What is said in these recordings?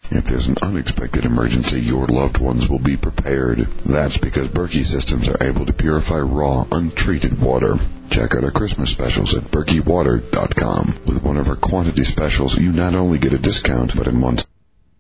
If there's an unexpected emergency, your loved ones will be prepared. That's because Berkey systems are able to purify raw, untreated water. Check out our Christmas specials at BerkeyWater.com. With one of our quantity specials, you not only get a discount, but in one...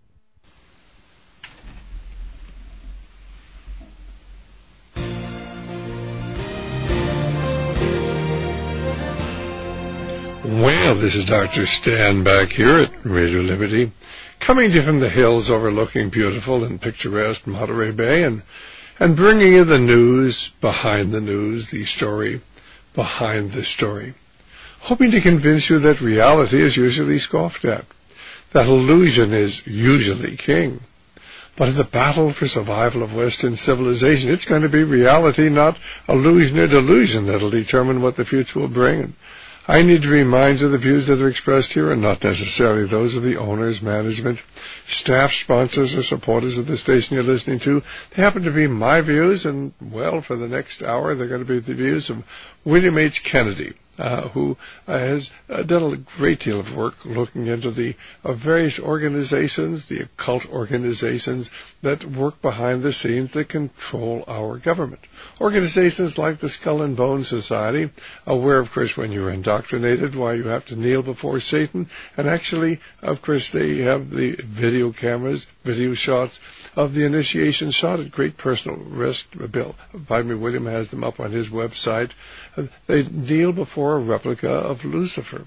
Well, this is Dr. Stan back here at Radio Liberty, coming to you from the hills overlooking beautiful and picturesque Monterey Bay, and bringing you the news behind the news, the story behind the story, hoping to convince you that reality is usually scoffed at, that illusion is usually king. But in the battle for survival of Western civilization, it's going to be reality, not illusion or delusion, that will determine what the future will bring. I need to remind you the views that are expressed here are not necessarily those of the owners, management, staff, sponsors, or supporters of the station you're listening to. They happen to be my views, and, well, for the next hour, they're going to be the views of William H. Kennedy, who has done a great deal of work looking into the various organizations, the occult organizations that work behind the scenes that control our government. Organizations like the Skull and Bones Society, where, of course, when you're indoctrinated, why you have to kneel before Satan, and actually, of course, they have the video cameras, video shots of the initiation shot at great personal risk. William has them up on his website. They kneel before a replica of Lucifer.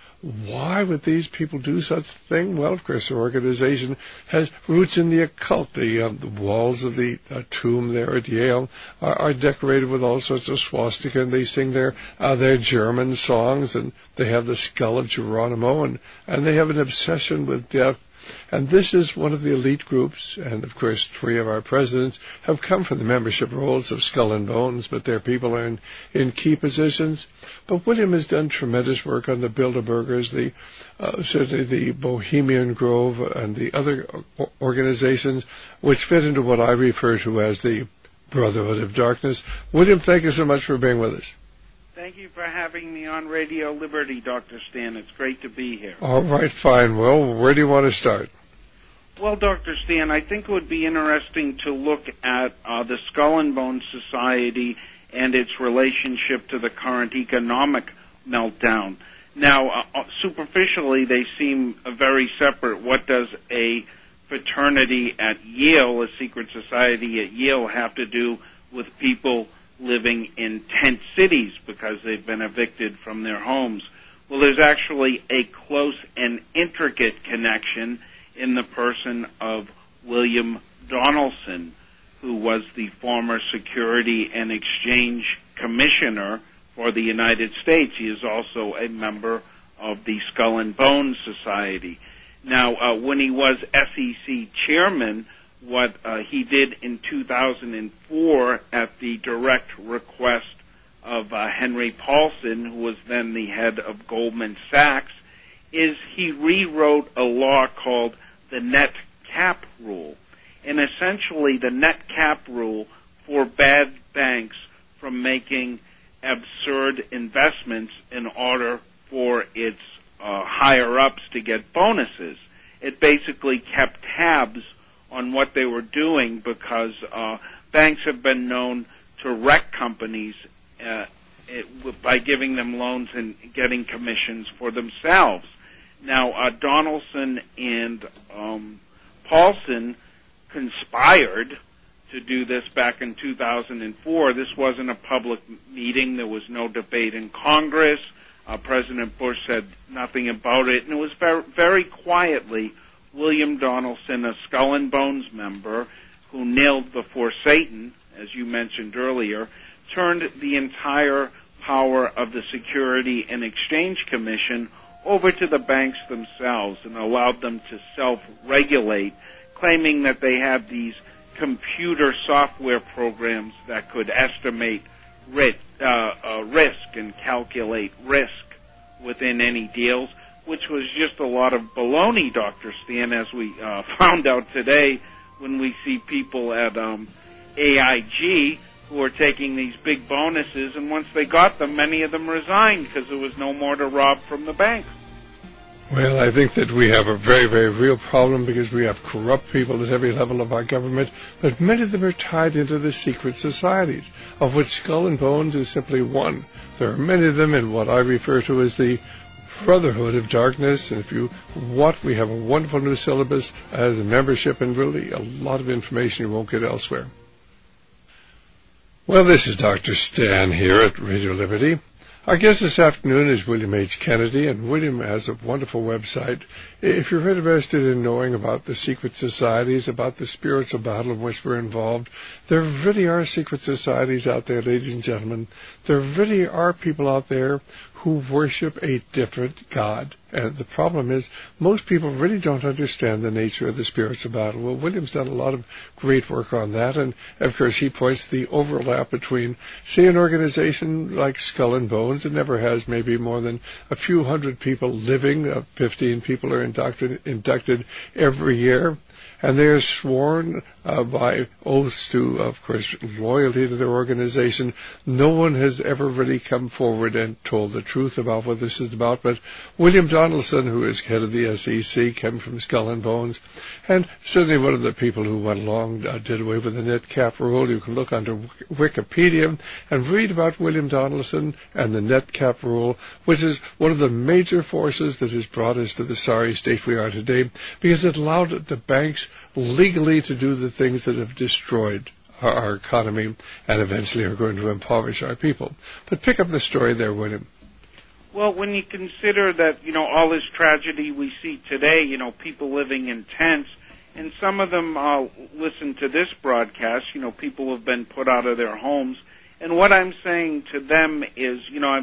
Why would these people do such a thing? Well, of course, their organization has roots in the occult. The walls of the tomb there at Yale are decorated with all sorts of swastika, and they sing their German songs, and they have the skull of Geronimo, and they have an obsession with death. And this is one of the elite groups, and of course 3 of our presidents have come from the membership rolls of Skull and Bones, but their people are in key positions. But William has done tremendous work on the Bilderbergers, certainly the Bohemian Grove, and the other organizations which fit into what I refer to as the Brotherhood of Darkness. William, thank you so much for being with us. Thank you for having me on Radio Liberty, Dr. Stan. It's great to be here. All right, fine. Well, where do you want to start? Well, Dr. Stan, I think it would be interesting to look at the Skull and Bones Society and its relationship to the current economic meltdown. Now, superficially, they seem very separate. What does a fraternity at Yale, a secret society at Yale, have to do with people living in tent cities because they've been evicted from their homes? Well, there's actually a close and intricate connection in the person of William Donaldson, who was the former Security and Exchange Commissioner for the United States. He is also a member of the Skull and Bones Society. Now, when he was SEC chairman, what he did in 2004 at the direct request of Henry Paulson, who was then the head of Goldman Sachs, is he rewrote a law called the net cap rule. And essentially the net cap rule forbade banks from making absurd investments in order for its higher-ups to get bonuses. It basically kept tabs on what they were doing because banks have been known to wreck companies by giving them loans and getting commissions for themselves. Now, Donaldson and Paulson conspired to do this back in 2004. This wasn't a public meeting. There was no debate in Congress. President Bush said nothing about it, and it was very, very quietly William Donaldson, a Skull and Bones member who knelt before Satan, as you mentioned earlier, turned the entire power of the Security and Exchange Commission over to the banks themselves and allowed them to self-regulate, claiming that they had these computer software programs that could estimate risk and calculate risk within any deals, which was just a lot of baloney, Dr. Stan, as we found out today when we see people at AIG who are taking these big bonuses, and once they got them, many of them resigned because there was no more to rob from the bank. Well, I think that we have a very, very real problem because we have corrupt people at every level of our government, but many of them are tied into the secret societies, of which Skull and Bones is simply one. There are many of them in what I refer to as the Brotherhood of Darkness, and if you want, we have a wonderful new syllabus as a membership and really a lot of information you won't get elsewhere. Well, this is Dr. Stan here at Radio Liberty. Our guest this afternoon is William H. Kennedy, and William has a wonderful website. If you're interested in knowing about the secret societies, about the spiritual battle in which we're involved, there really are secret societies out there, ladies and gentlemen. There really are people out there who worship a different God. And the problem is, most people really don't understand the nature of the spiritual battle. Well, William's done a lot of great work on that, and of course he points to the overlap between, say, an organization like Skull and Bones. It never has maybe more than a few hundred people living. 15 people are inducted every year. And they are sworn by oaths to, of course, loyalty to their organization. No one has ever really come forward and told the truth about what this is about. But William Donaldson, who is head of the SEC, came from Skull and Bones, and certainly one of the people who went along did away with the net cap rule. You can look under Wikipedia and read about William Donaldson and the net cap rule, which is one of the major forces that has brought us to the sorry state we are today, because it allowed the banks legally to do the things that have destroyed our economy and eventually are going to impoverish our people. But pick up the story there, William. Well, when you consider that, all this tragedy we see today, people living in tents, and some of them listen to this broadcast, people have been put out of their homes. And what I'm saying to them is,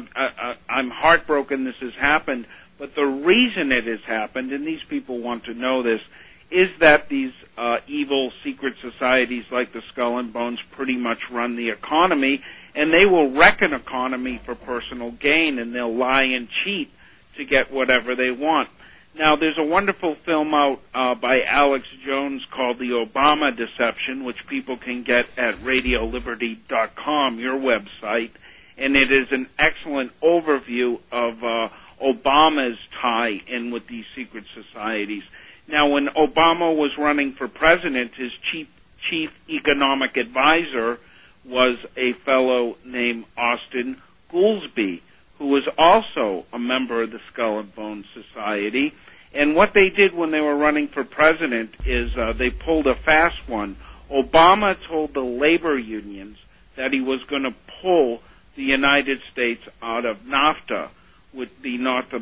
I'm heartbroken this has happened, but the reason it has happened, and these people want to know this, is that these evil secret societies like the Skull and Bones pretty much run the economy, and they will wreck an economy for personal gain, and they'll lie and cheat to get whatever they want. Now, there's a wonderful film out by Alex Jones called The Obama Deception, which people can get at RadioLiberty.com, your website, and it is an excellent overview of Obama's tie-in with these secret societies. Now, when Obama was running for president, his chief economic advisor was a fellow named Austin Goolsbee, who was also a member of the Skull and Bones Society. And what they did when they were running for president is they pulled a fast one. Obama told the labor unions that he was going to pull the United States out of NAFTA, with the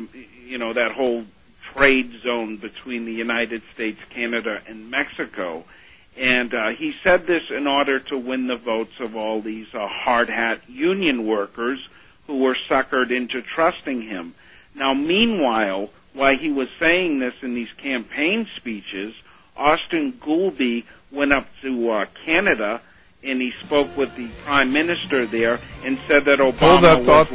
that whole trade zone between the United States, Canada, and Mexico. And he said this in order to win the votes of all these hard-hat union workers who were suckered into trusting him. Now, meanwhile, while he was saying this in these campaign speeches, Austin Goolsbee went up to Canada and he spoke with the Prime Minister there and said that Obama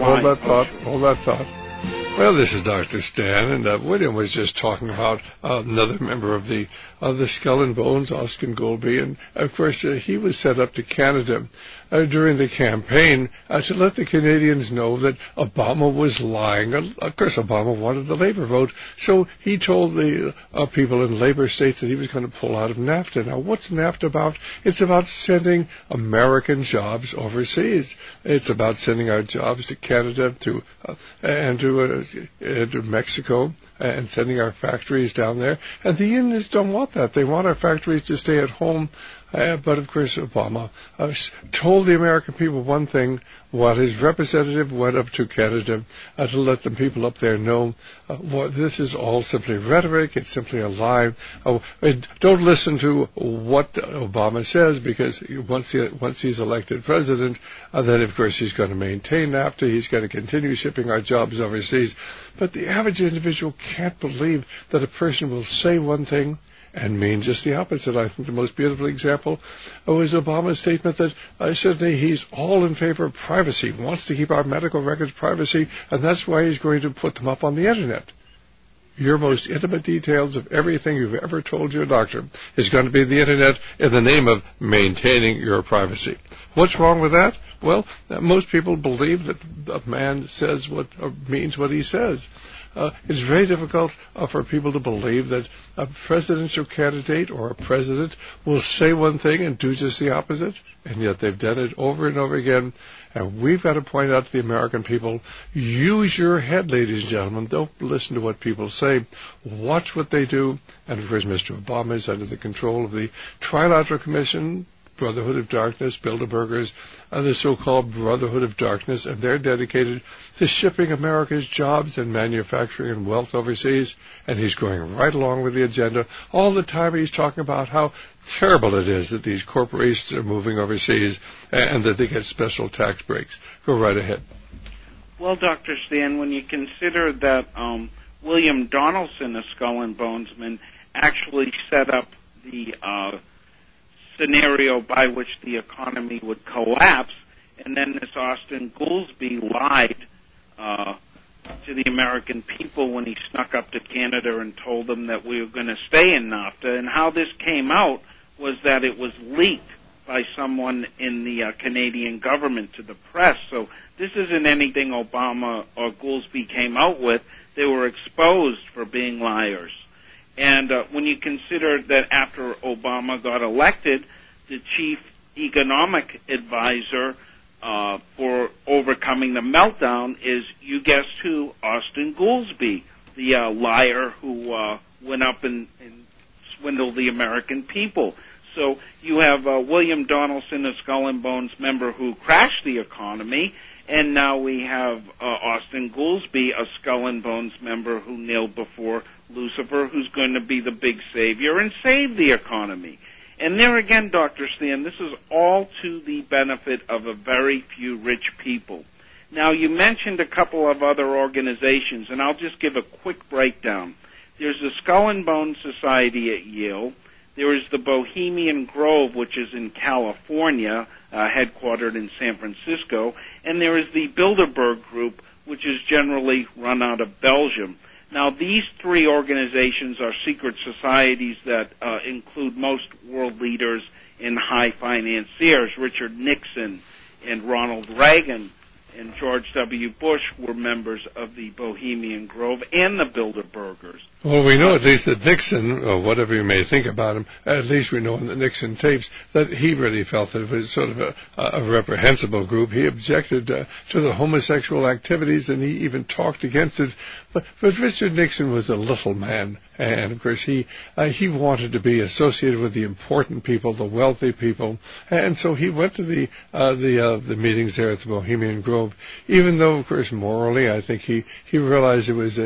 Hold that thought. Well, this is Dr. Stan, and William was just talking about another member of the Skull and Bones, Austin Goolsbee, and of course he was sent up to Canada during the campaign to let the Canadians know that Obama was lying. Of course, Obama wanted the labor vote, so he told the people in labor states that he was going to pull out of NAFTA. Now, what's NAFTA about? It's about sending American jobs overseas. It's about sending our jobs to Canada and to Mexico, and sending our factories down there. And the unions don't want that. They want our factories to stay at home. But, of course, Obama told the American people one thing while his representative went up to Canada to let the people up there know this is all simply rhetoric. It's simply a lie. Don't listen to what Obama says, because once he's elected president, then, of course, he's going to maintain NAFTA. He's going to continue shipping our jobs overseas. But the average individual can't believe that a person will say one thing and mean just the opposite. I think the most beautiful example was Obama's statement that certainly he's all in favor of privacy, wants to keep our medical records privacy, and that's why he's going to put them up on the Internet. Your most intimate details of everything you've ever told your doctor is going to be the Internet in the name of maintaining your privacy. What's wrong with that? Well, most people believe that a man says what or means what he says. it's very difficult for people to believe that a presidential candidate or a president will say one thing and do just the opposite, and yet they've done it over and over again. And we've got to point out to the American people, use your head, ladies and gentlemen. Don't listen to what people say. Watch what they do. And, of course, Mr. Obama is under the control of the Trilateral Commission, Brotherhood of Darkness, Bilderbergers, and the so-called Brotherhood of Darkness, and they're dedicated to shipping America's jobs and manufacturing and wealth overseas, and he's going right along with the agenda. All the time he's talking about how terrible it is that these corporations are moving overseas and that they get special tax breaks. Go right ahead. Well, Dr. Stan, when you consider that William Donaldson, a Skull and Bonesman, actually set up the scenario by which the economy would collapse, and then this Austin Goolsbee lied to the American people when he snuck up to Canada and told them that we were going to stay in NAFTA. And how this came out was that it was leaked by someone in the Canadian government to the press. So this isn't anything Obama or Goolsbee came out with. They were exposed for being liars. And when you consider that after Obama got elected, the chief economic advisor for overcoming the meltdown is, you guessed who, Austin Goolsbee, the liar who went up and swindled the American people. So you have William Donaldson, a Skull and Bones member who crashed the economy, and now we have Austin Goolsbee, a Skull and Bones member who kneeled before Lucifer, who's going to be the big savior and save the economy. And there again, Dr. Stan, this is all to the benefit of a very few rich people. Now, you mentioned a couple of other organizations, and I'll just give a quick breakdown. There's the Skull and Bones Society at Yale. There is the Bohemian Grove, which is in California, headquartered in San Francisco. And there is the Bilderberg Group, which is generally run out of Belgium. Now, these three organizations are secret societies that include most world leaders and high financiers. Richard Nixon and Ronald Reagan and George W. Bush were members of the Bohemian Grove and the Bilderbergers. Well, we know at least that Nixon, or whatever you may think about him, at least we know in the Nixon tapes that he really felt that it was sort of a reprehensible group. He objected to the homosexual activities, and he even talked against it. But Richard Nixon was a little man, and of course he wanted to be associated with the important people, the wealthy people, and so he went to the meetings there at the Bohemian Grove. Even though, of course, morally, I think he realized it was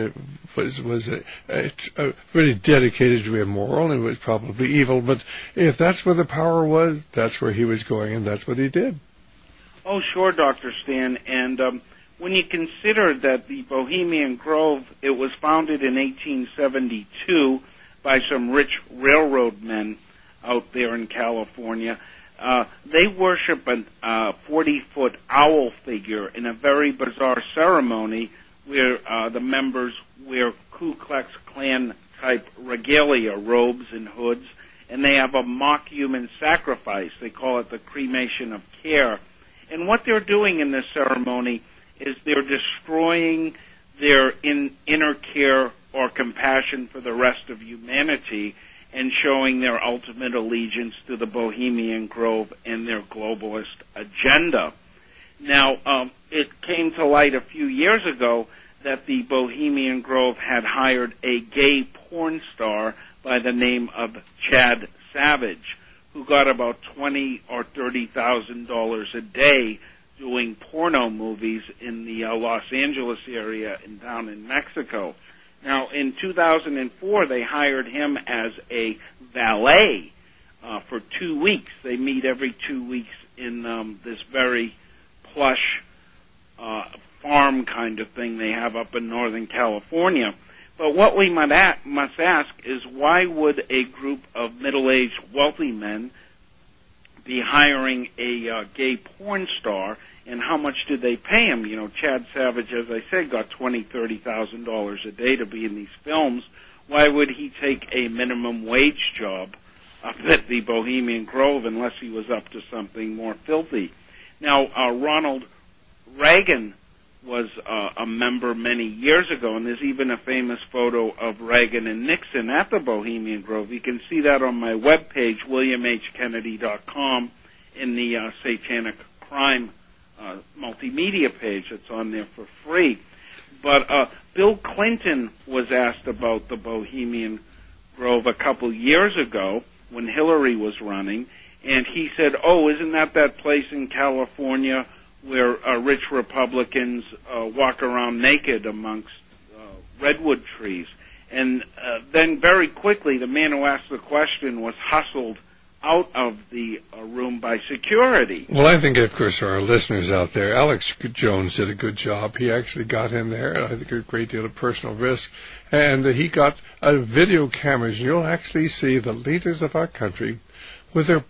really dedicated to be immoral, and it was probably evil. But if that's where the power was, that's where he was going, and that's what he did. Oh, sure, Dr. Stan. And when you consider that the Bohemian Grove, it was founded in 1872 by some rich railroad men out there in California, they worship a 40-foot owl figure in a very bizarre ceremony where the members wear Ku Klux Klan-type regalia, robes and hoods, and they have a mock human sacrifice. They call it the cremation of care. And what they're doing in this ceremony is they're destroying their inner care or compassion for the rest of humanity and showing their ultimate allegiance to the Bohemian Grove and their globalist agenda. Now, it came to light a few years ago that the Bohemian Grove had hired a gay porn star by the name of Chad Savage, who got about $20,000 or $30,000 a day doing porno movies in the Los Angeles area and down in Mexico. Now, in 2004, they hired him as a valet for 2 weeks. They meet every 2 weeks in this very plush farm kind of thing they have up in Northern California. But what we must ask is, why would a group of middle-aged wealthy men be hiring a gay porn star, and how much did they pay him? You know, Chad Savage, as I said, got $20,000, $30,000 a day to be in these films. Why would he take a minimum wage job up at the Bohemian Grove unless he was up to something more filthy? Now, Ronald Reagan was a member many years ago, and there's even a famous photo of Reagan and Nixon at the Bohemian Grove. You can see that on my webpage, WilliamHKennedy.com, in the Satanic Crime multimedia page. It's on there for free. But Bill Clinton was asked about the Bohemian Grove a couple years ago when Hillary was running, and he said, "Oh, isn't that place in California where rich Republicans walk around naked amongst redwood trees?" And then very quickly, the man who asked the question was hustled out of the room by security. Well, I think, of course, for our listeners out there, Alex Jones did a good job. He actually got in there, I think, a great deal of personal risk, and he got video cameras. You'll actually see the leaders of our country with their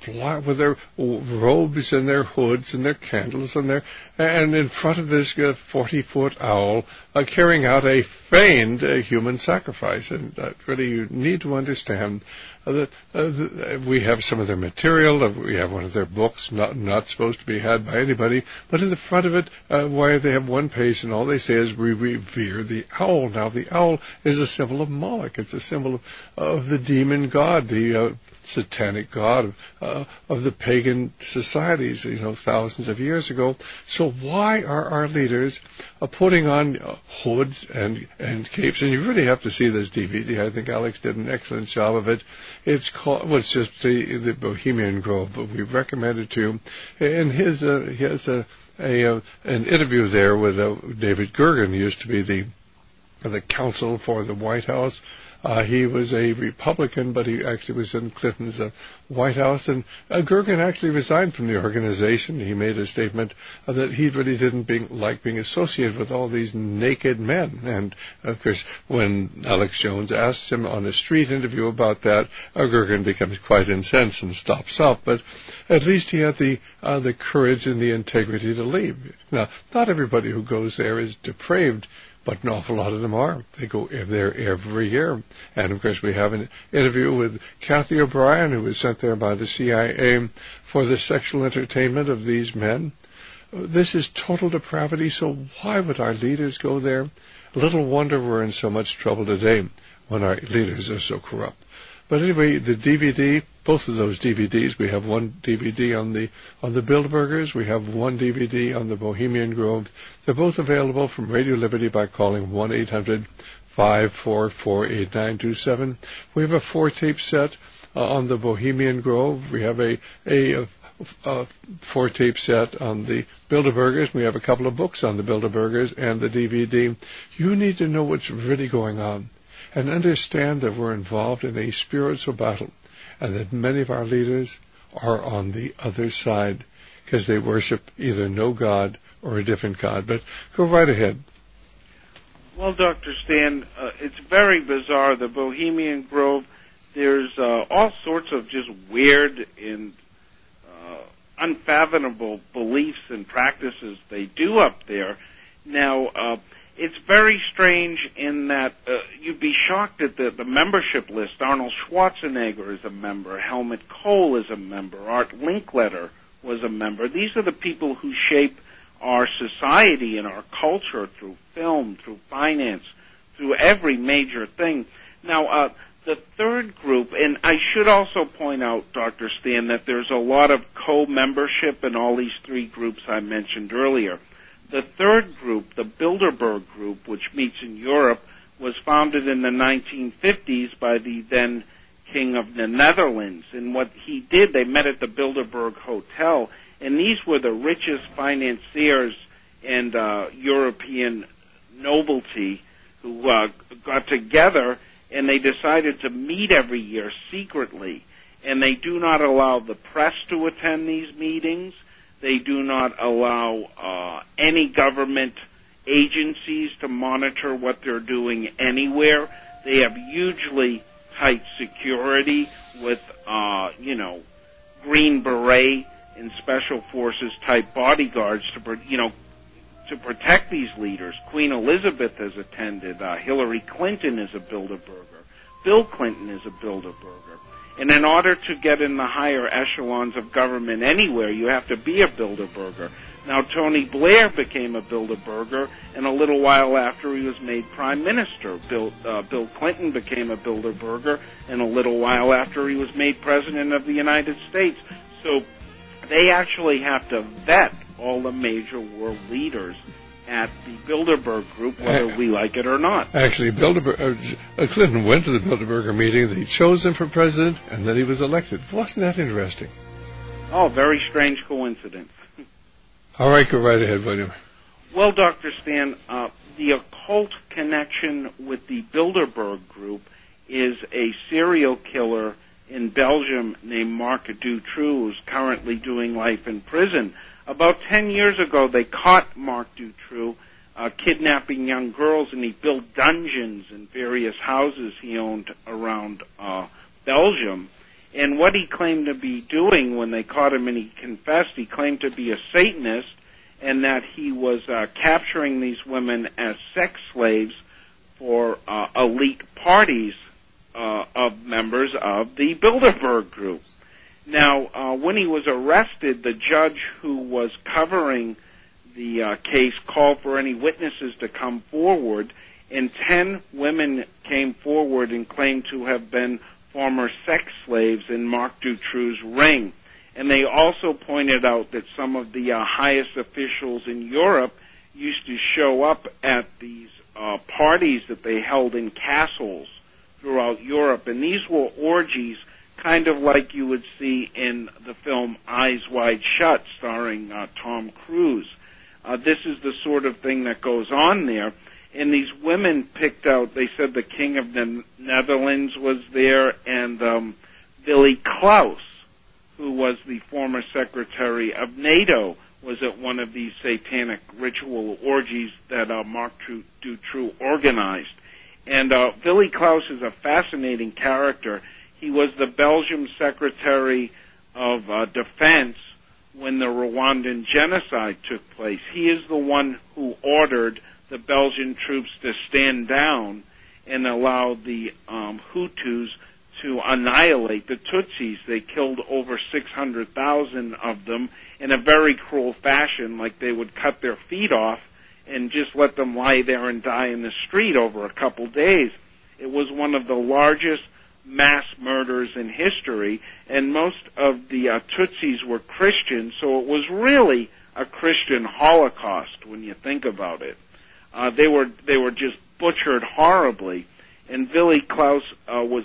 robes and their hoods and their candles and in front of this 40-foot owl carrying out a feigned human sacrifice. And really, you need to understand that we have some of their material. We have one of their books, not supposed to be had by anybody. But in the front of it, why they have one page, and all they say is, "We revere the owl." Now, the owl is a symbol of Moloch. It's a symbol of the demon god, the satanic god of the pagan societies, thousands of years ago. So why are our leaders putting on hoods and capes? And you really have to see this DVD. I think Alex did an excellent job of it. It's called, it's just the Bohemian Grove, but we recommend it to you. And he has an interview there with David Gergen, who used to be the counsel for the White House. He was a Republican, but he actually was in Clinton's White House. And Gergen actually resigned from the organization. He made a statement that he really didn't like being associated with all these naked men. And, of course, when Alex Jones asks him on a street interview about that, Gergen becomes quite incensed and stops up. But at least he had the courage and the integrity to leave. Now, not everybody who goes there is depraved, but an awful lot of them are. They go there every year. And, of course, we have an interview with Kathy O'Brien, who was sent there by the CIA for the sexual entertainment of these men. This is total depravity, so why would our leaders go there? Little wonder we're in so much trouble today when our leaders are so corrupt. But anyway, the DVD, both of those DVDs, we have one DVD on the Bilderbergers, we have one DVD on the Bohemian Grove. They're both available from Radio Liberty by calling 1-800-544-8927. We have a 4-tape set on the Bohemian Grove. We have a 4-tape set on the Bilderbergers. We have a couple of books on the Bilderbergers and the DVD. You need to know what's really going on and understand that we're involved in a spiritual battle and that many of our leaders are on the other side because they worship either no God or a different God. But go right ahead. Well, Dr. Stan, it's very bizarre. The Bohemian Grove, there's all sorts of just weird and unfathomable beliefs and practices they do up there. Now, it's very strange in that you'd be shocked at the membership list. Arnold Schwarzenegger is a member. Helmut Kohl is a member. Art Linkletter was a member. These are the people who shape our society and our culture through film, through finance, through every major thing. Now, the third group, and I should also point out, Dr. Stan, that there's a lot of co-membership in all these three groups I mentioned earlier. The third group, the Bilderberg Group, which meets in Europe, was founded in the 1950s by the then King of the Netherlands. And what he did, they met at the Bilderberg Hotel, and these were the richest financiers and European nobility who got together, and they decided to meet every year secretly. And they do not allow the press to attend these meetings. They do not allow any government agencies to monitor what they're doing anywhere. They have hugely tight security with, Green Beret and Special Forces type bodyguards to protect these leaders. Queen Elizabeth has attended. Hillary Clinton is a Bilderberger. Bill Clinton is a Bilderberger. And in order to get in the higher echelons of government anywhere, you have to be a Bilderberger. Now, Tony Blair became a Bilderberger, and a little while after he was made Prime Minister. Bill Clinton became a Bilderberger, and a little while after he was made President of the United States. So they actually have to vet all the major world leaders at the Bilderberg Group, whether we like it or not. Actually, Clinton went to the Bilderberger meeting, they chose him for president, and then he was elected. Wasn't that interesting? Oh, very strange coincidence. All right, go right ahead, William. Well, Dr. Stan, the occult connection with the Bilderberg Group is a serial killer in Belgium named Marc Dutroux, who's currently doing life in prison. About 10 years ago, they caught Marc Dutroux kidnapping young girls, and he built dungeons in various houses he owned around Belgium. And what he claimed to be doing when they caught him and he confessed, he claimed to be a Satanist, and that he was capturing these women as sex slaves for elite parties of members of the Bilderberg Group. Now, when he was arrested, the judge who was covering the case called for any witnesses to come forward, and 10 women came forward and claimed to have been former sex slaves in Marc Dutroux's ring. And they also pointed out that some of the highest officials in Europe used to show up at these parties that they held in castles throughout Europe. And these were orgies kind of like you would see in the film Eyes Wide Shut, starring Tom Cruise. This is the sort of thing that goes on there. And these women picked out, they said the King of the Netherlands was there, and Willy Klaus, who was the former secretary of NATO, was at one of these satanic ritual orgies that Marc Dutroux organized. And Willy Klaus is a fascinating character. He was the Belgian Secretary of Defense when the Rwandan genocide took place. He is the one who ordered the Belgian troops to stand down and allow the Hutus to annihilate the Tutsis. They killed over 600,000 of them in a very cruel fashion, like they would cut their feet off and just let them lie there and die in the street over a couple days. It was one of the largest mass murders in history, and most of the Tutsis were Christians, so it was really a Christian Holocaust when you think about it. They were just butchered horribly, and Willy Klaus was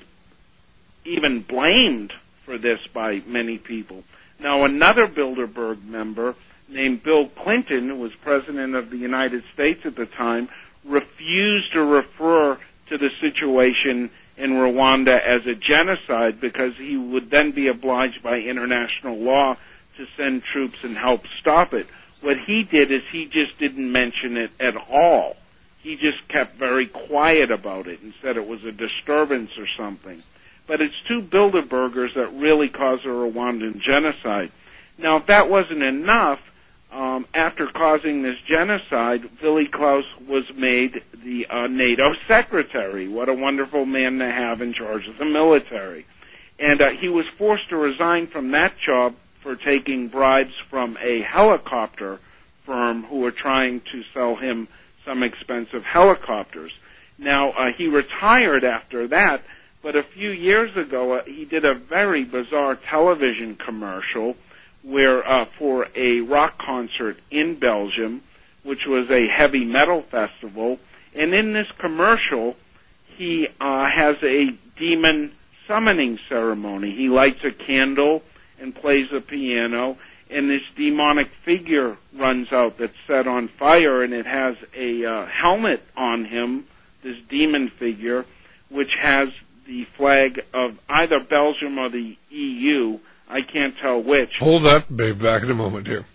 even blamed for this by many people. Now, another Bilderberg member named Bill Clinton, who was president of the United States at the time, refused to refer to the situation in Rwanda as a genocide because he would then be obliged by international law to send troops and help stop it. What he did is he just didn't mention it at all. He just kept very quiet about it and said it was a disturbance or something. But it's two Bilderbergers that really caused a Rwandan genocide. Now, if that wasn't enough, after causing this genocide, Willy Klaus was made the NATO secretary. What a wonderful man to have in charge of the military. And he was forced to resign from that job for taking bribes from a helicopter firm who were trying to sell him some expensive helicopters. Now, he retired after that, but a few years ago, he did a very bizarre television commercial where for a rock concert in Belgium, which was a heavy metal festival. And in this commercial, he has a demon summoning ceremony. He lights a candle and plays a piano, and this demonic figure runs out that's set on fire, and it has a helmet on him, this demon figure, which has the flag of either Belgium or the EU. I can't tell which. Hold up, babe. Back in a moment here.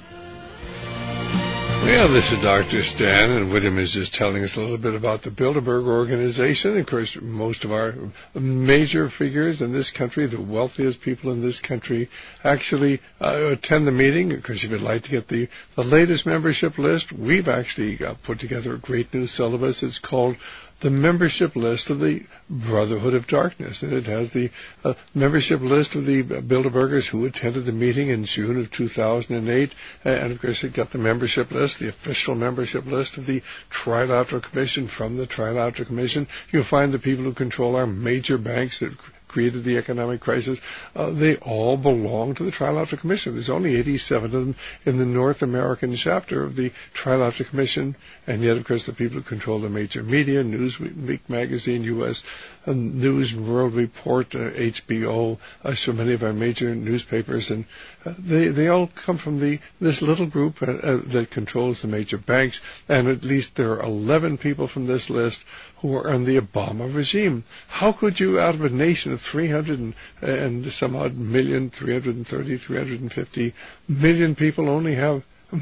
Well, this is Dr. Stan, and William is just telling us a little bit about the Bilderberg Organization. Of course, most of our major figures in this country, the wealthiest people in this country, actually attend the meeting. Of course, if you'd like to get the latest membership list, we've actually put together a great new syllabus. It's called the membership list of the Brotherhood of Darkness, and it has the membership list of the Bilderbergers who attended the meeting in June of 2008, and of course it got the membership list, the official membership list of the Trilateral Commission. From the Trilateral Commission, you'll find the people who control our major banks that created the economic crisis. They all belong to the Trilateral Commission. There's only 87 of them in the North American chapter of the Trilateral Commission, and yet, of course, the people who control the major media, Newsweek magazine, U.S. News and World Report, HBO, so many of our major newspapers, and they all come from this little group that controls the major banks, and at least there are 11 people from this list who are in the Obama regime. How could you, out of a nation of 300 and some odd million, 330, 350 million people, only have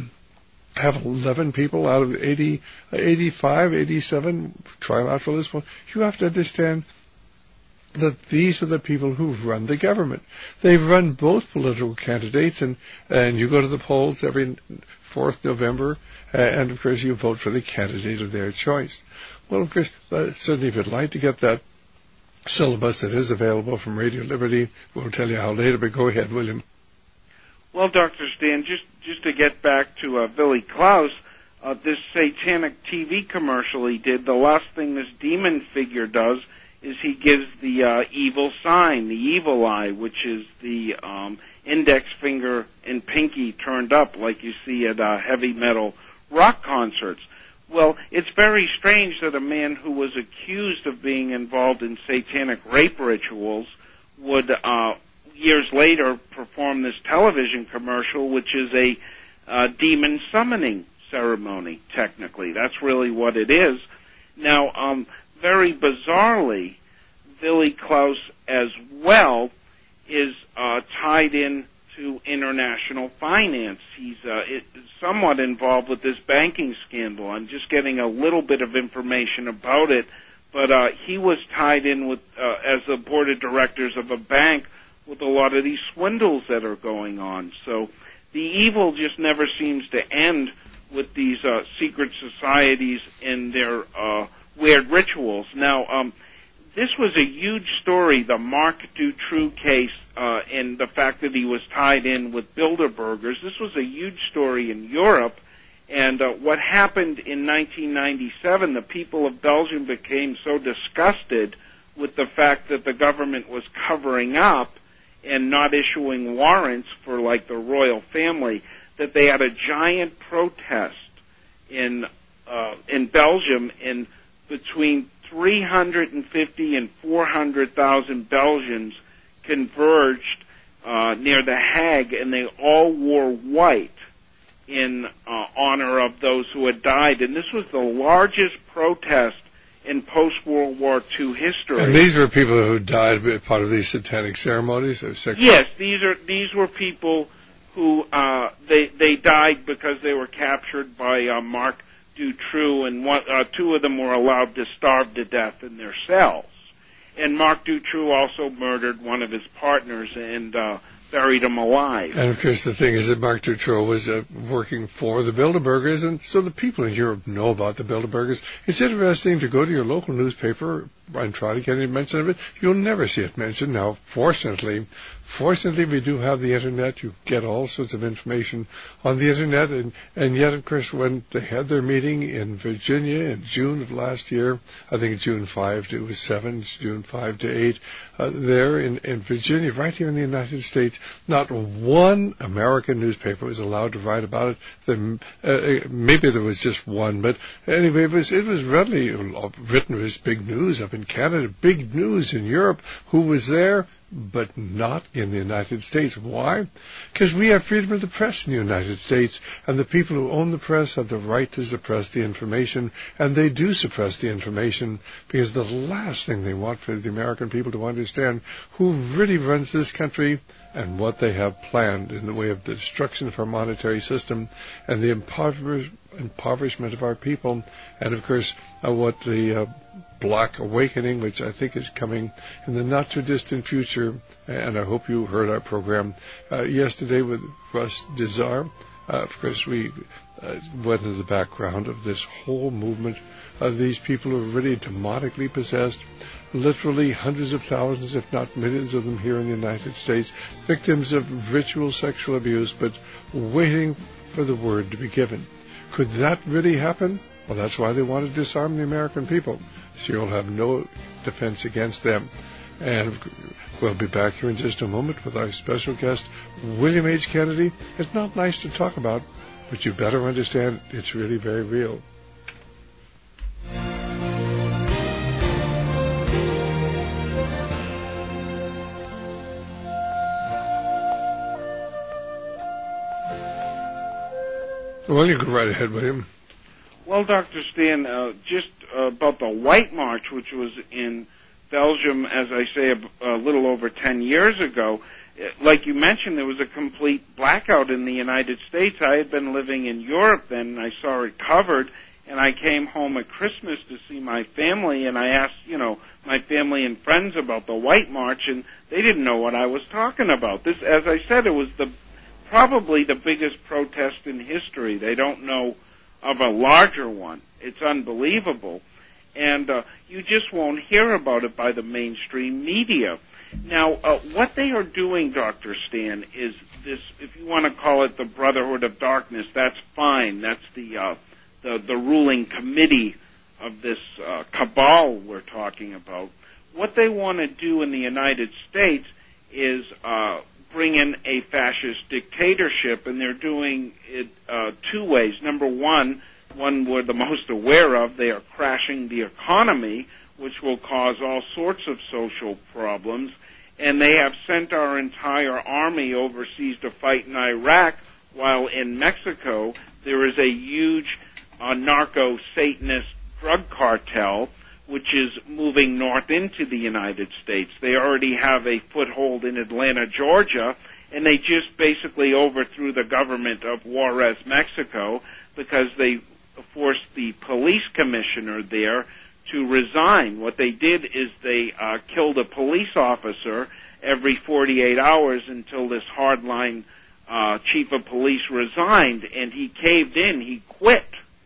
11 people out of 80, 85, 87 trilateralists? Well, you have to understand that these are the people who've run the government. They've run both political candidates, and you go to the polls every 4th November, and of course you vote for the candidate of their choice. Well, of course, certainly if you'd like to get that syllabus that is available from Radio Liberty, we'll tell you how later, but go ahead, William. Well, Dr. Stan, just to get back to Willie Klaus, this satanic TV commercial he did, the last thing this demon figure does is he gives the evil sign, the evil eye, which is the index finger and pinky turned up like you see at heavy metal rock concerts. Well, it's very strange that a man who was accused of being involved in satanic rape rituals would years later perform this television commercial, which is a demon summoning ceremony, technically. That's really what it is. Now, very bizarrely, Willie Klaus as well is tied in to international finance. He's somewhat involved with this banking scandal. I'm just getting a little bit of information about it, but he was tied in with as the board of directors of a bank with a lot of these swindles that are going on. So the evil just never seems to end with these secret societies and their weird rituals. Now, this was a huge story, the Marc Dutroux case, and the fact that he was tied in with Bilderbergers. This was a huge story in Europe, and what happened in 1997, the people of Belgium became so disgusted with the fact that the government was covering up and not issuing warrants for, like, the royal family, that they had a giant protest in Belgium, and between 350 and 400,000 Belgians converged near The Hague, and they all wore white in honor of those who had died. And this was the largest protest in post-World War II history. And these were people who died as part of these satanic ceremonies? Yes, these were people who they died because they were captured by Marc Dutroux, and two of them were allowed to starve to death in their cells. And Marc Dutroux also murdered one of his partners and buried him alive. And of course the thing is that Marc Dutroux was working for the Bilderbergers, and so the people in Europe know about the Bilderbergers. It's interesting to go to your local newspaper and try to get any mention of it. You'll never see it mentioned. Now, fortunately, we do have the Internet. You get all sorts of information on the Internet, and yet, of course, when they had their meeting in Virginia in June of last year, I think June 5 to 7, June 5 to 8, there in Virginia, right here in the United States, not one American newspaper was allowed to write about it. Maybe there was just one, but anyway, it was readily written as big news up in Canada, big news in Europe. Who was there? But not in the United States. Why? Because we have freedom of the press in the United States, and the people who own the press have the right to suppress the information, and they do suppress the information because the last thing they want for the American people to understand who really runs this country and what they have planned in the way of the destruction of our monetary system and the impoverishment of our people, and of course what the Black Awakening, which I think is coming in the not-too-distant future, and I hope you heard our program yesterday with Russ Desar, Of course, we went into the background of this whole movement of these people who are really demonically possessed, literally hundreds of thousands, if not millions of them here in the United States, victims of ritual sexual abuse, but waiting for the word to be given. Could that really happen? Well, that's why they want to disarm the American people, so you'll have no defense against them. And we'll be back here in just a moment with our special guest, William H. Kennedy. It's not nice to talk about, but you better understand it's really very real. Well, you go right ahead, William. Well, Dr. Stan, just about the White March, which was in Belgium, as I say, a little over 10 years ago, like you mentioned, there was a complete blackout in the United States. I had been living in Europe then, and I saw it covered, and I came home at Christmas to see my family, and I asked, my family and friends about the White March, and they didn't know what I was talking about. This, as I said, it was probably the biggest protest in history. They don't know of a larger one. It's unbelievable. And you just won't hear about it by the mainstream media. Now, what they are doing, Dr. Stan, is this, if you want to call it the Brotherhood of Darkness, that's fine. That's the ruling committee of this cabal we're talking about. What they want to do in the United States is bring in a fascist dictatorship, and they're doing it two ways. Number one we're the most aware of, they are crashing the economy, which will cause all sorts of social problems, and they have sent our entire army overseas to fight in Iraq, while in Mexico there is a huge narco-Satanist drug cartel which is moving north into the United States. They already have a foothold in Atlanta, Georgia, and they just basically overthrew the government of Juarez, Mexico, because they forced the police commissioner there to resign. What they did is they killed a police officer every 48 hours until this hardline chief of police resigned, and he caved in, he quit.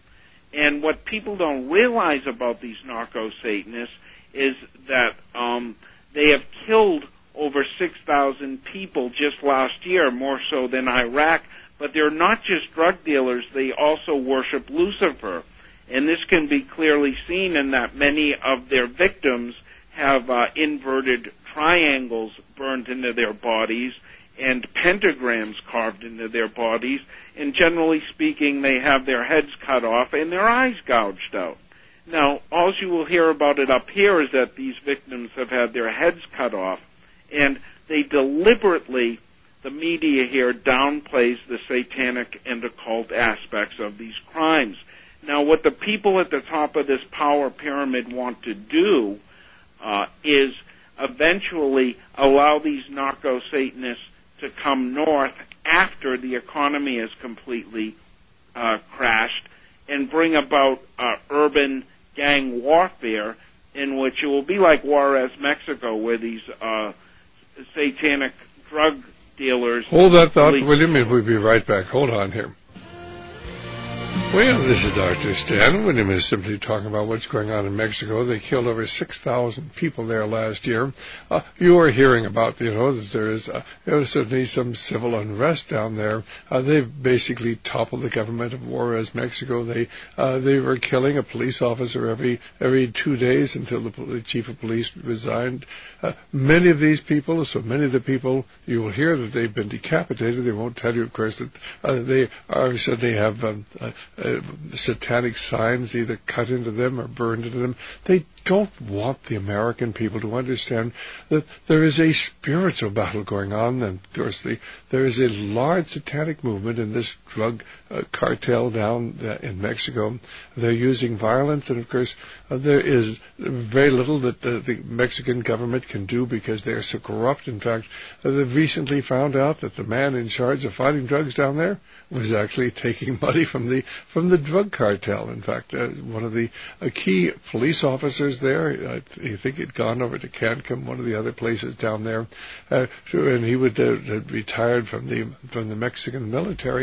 And what people don't realize about these narco-Satanists is that they have killed over 6,000 people just last year, more so than Iraq. But they're not just drug dealers, they also worship Lucifer. And this can be clearly seen in that many of their victims have inverted triangles burned into their bodies and pentagrams carved into their bodies. And generally speaking, they have their heads cut off and their eyes gouged out. Now, all you will hear about it up here is that these victims have had their heads cut off, and they deliberately, the media here downplays the satanic and occult aspects of these crimes. Now, what the people at the top of this power pyramid want to do is eventually allow these narco-Satanists to come north after the economy has completely crashed and bring about urban gang warfare in which it will be like Juarez, Mexico, where these satanic drug dealers... Hold that thought, William, and we'll be right back. Hold on here. Well, this is Dr. Stan. William is simply talking about what's going on in Mexico. They killed over 6,000 people there last year. You are hearing about, that there is certainly some civil unrest down there. They've basically toppled the government of Juarez, Mexico. They were killing a police officer every 2 days until the chief of police resigned. Many of these people, so many of the people, you will hear that they've been decapitated. They won't tell you, of course, that they have satanic signs either cut into them or burned into them. They don't want the American people to understand that there is a spiritual battle going on, and of course there is a large satanic movement in this drug cartel down in Mexico. They're using violence, and of course there is very little that the Mexican government can do because they are so corrupt. In fact, they've recently found out that the man in charge of fighting drugs down there was actually taking money from the drug cartel. In fact, one of the key police officers there, I think he'd gone over to Cancun, one of the other places down there, and he would retired from the Mexican military.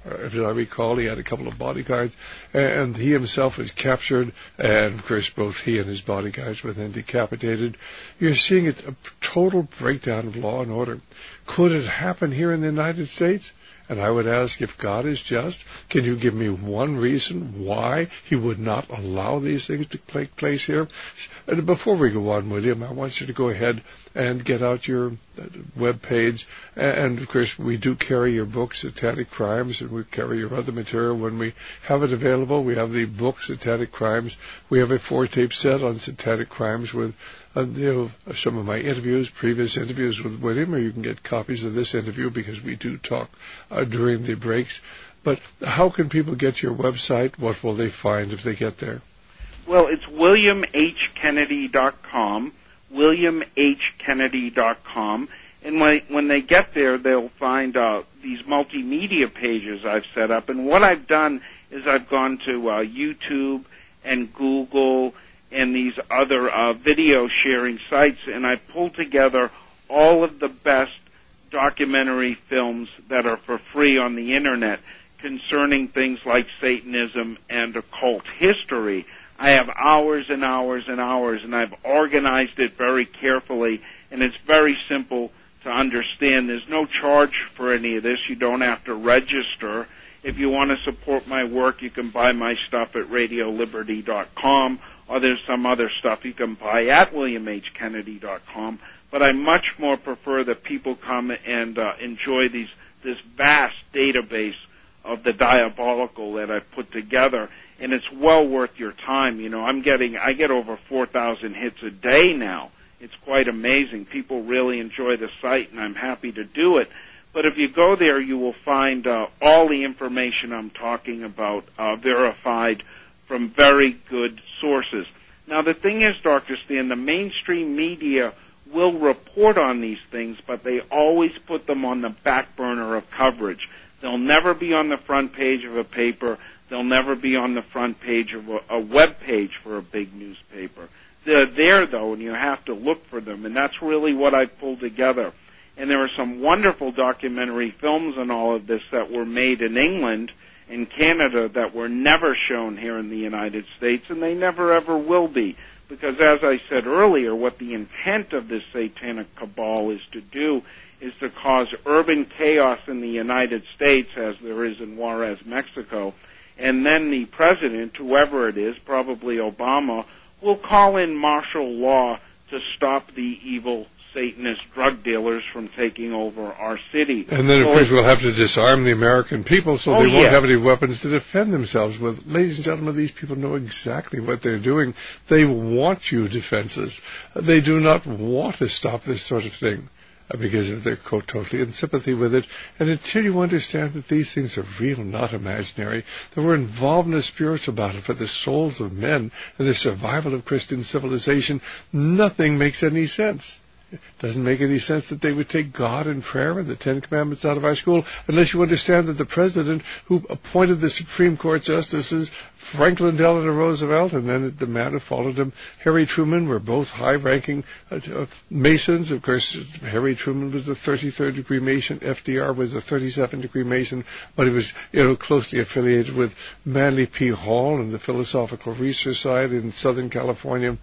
If I recall, he had a couple of bodyguards, and he himself was captured, and of course both he and his bodyguards were then decapitated. You're seeing a total breakdown of law and order. Could it happen here in the United States? And I would ask, if God is just, can you give me one reason why he would not allow these things to take place here? And before we go on, William, I want you to go ahead and get out your web page. And, of course, we do carry your book, Satanic Crimes, and we carry your other material when we have it available. We have the book, Satanic Crimes. We have a 4-tape set on Satanic Crimes with some of my interviews, previous interviews with William, or you can get copies of this interview because we do talk during the breaks. But how can people get to your website? What will they find if they get there? Well, it's WilliamHKennedy.com, WilliamHKennedy.com, and when they get there, they'll find these multimedia pages I've set up. And what I've done is I've gone to YouTube and Google and these other video sharing sites, and I pulled together all of the best documentary films that are for free on the Internet concerning things like Satanism and occult history. I have hours and hours and hours, and I've organized it very carefully, and it's very simple to understand. There's no charge for any of this. You don't have to register. If you want to support my work, you can buy my stuff at RadioLiberty.com, or there's some other stuff you can buy at WilliamHKennedy.com. But I much more prefer that people come and enjoy this vast database of the diabolical that I've put together, and it's well worth your time. You know, I get over 4,000 hits a day now. It's quite amazing. People really enjoy the site, and I'm happy to do it. But if you go there, you will find all the information I'm talking about verified from very good sources. Now, the thing is, Dr. Stan, the mainstream media will report on these things, but they always put them on the back burner of coverage. They'll never be on the front page of a paper. They'll never be on the front page of a web page for a big newspaper. They're there, though, and you have to look for them, and that's really what I pulled together. And there are some wonderful documentary films on all of this that were made in England and Canada that were never shown here in the United States, and they never ever will be. Because as I said earlier, what the intent of this satanic cabal is to do is to cause urban chaos in the United States, as there is in Juarez, Mexico, and then the president, whoever it is, probably Obama, will call in martial law to stop the evil Satanist drug dealers from taking over our city. And then, of course, we'll have to disarm the American people so they won't have any weapons to defend themselves with. Ladies and gentlemen, these people know exactly what they're doing. They want you defenseless. They do not want to stop this sort of thing because they're totally in sympathy with it. And until you understand that these things are real, not imaginary, that we're involved in a spiritual battle for the souls of men and the survival of Christian civilization, nothing makes any sense. It doesn't make any sense that they would take God and prayer and the Ten Commandments out of our school unless you understand that the president who appointed the Supreme Court justices, Franklin Delano Roosevelt, and then the man who followed him, Harry Truman, were both high-ranking Masons. Of course, Harry Truman was a 33rd degree Mason. FDR was a 37th degree Mason, but he was, closely affiliated with Manly P. Hall and the Philosophical Research Society in Southern California,